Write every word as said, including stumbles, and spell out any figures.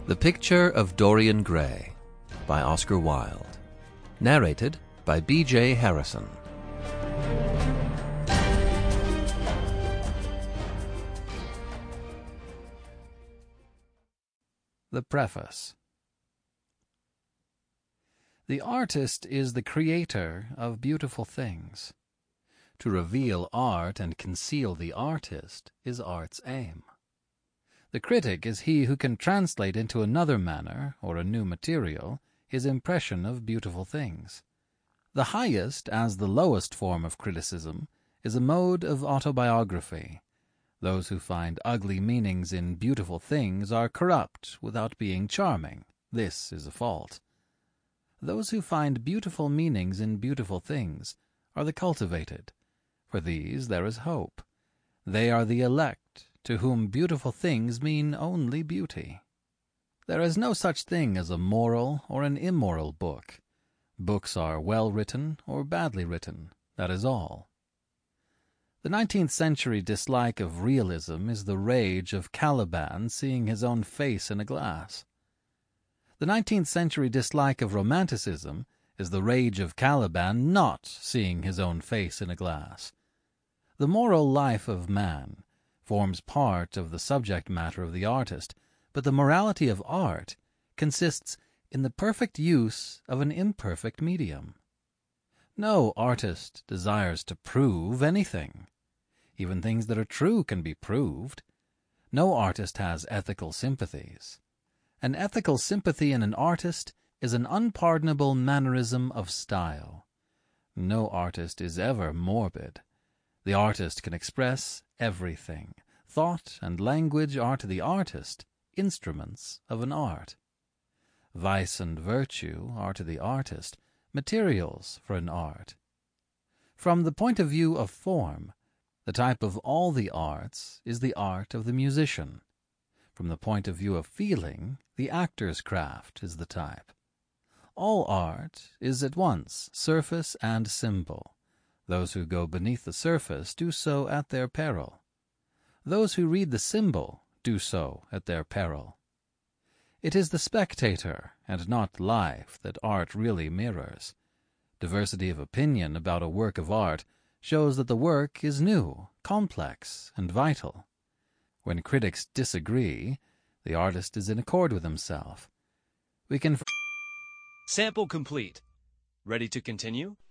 The Picture of Dorian Gray by Oscar Wilde. Narrated by B J Harrison. The Preface. The artist is the creator of beautiful things. To reveal art and conceal the artist is art's aim. The critic is he who can translate into another manner, or a new material, his impression of beautiful things. The highest as the lowest form of criticism is a mode of autobiography. Those who find ugly meanings in beautiful things are corrupt without being charming. This is a fault. Those who find beautiful meanings in beautiful things are the cultivated. For these there is hope. They are the elect, to whom beautiful things mean only beauty. There is no such thing as a moral or an immoral book. Books are well written or badly written, that is all. The nineteenth century dislike of realism is the rage of Caliban seeing his own face in a glass. The nineteenth century dislike of romanticism is the rage of Caliban not seeing his own face in a glass. The moral life of man forms part of the subject matter of the artist, but the morality of art consists in the perfect use of an imperfect medium. No artist desires to prove anything. Even things that are true can be proved. No artist has ethical sympathies. An ethical sympathy in an artist is an unpardonable mannerism of style. No artist is ever morbid. The artist can express everything. Thought and language are to the artist instruments of an art. Vice and virtue are to the artist materials for an art. From the point of view of form, the type of all the arts is the art of the musician. From the point of view of feeling, the actor's craft is the type. All art is at once surface and symbol. Those who go beneath the surface do so at their peril. Those who read the symbol do so at their peril. It is the spectator and not life that art really mirrors. Diversity of opinion about a work of art shows that the work is new, complex, and vital. When critics disagree, the artist is in accord with himself. We can... Sample complete. Ready to continue?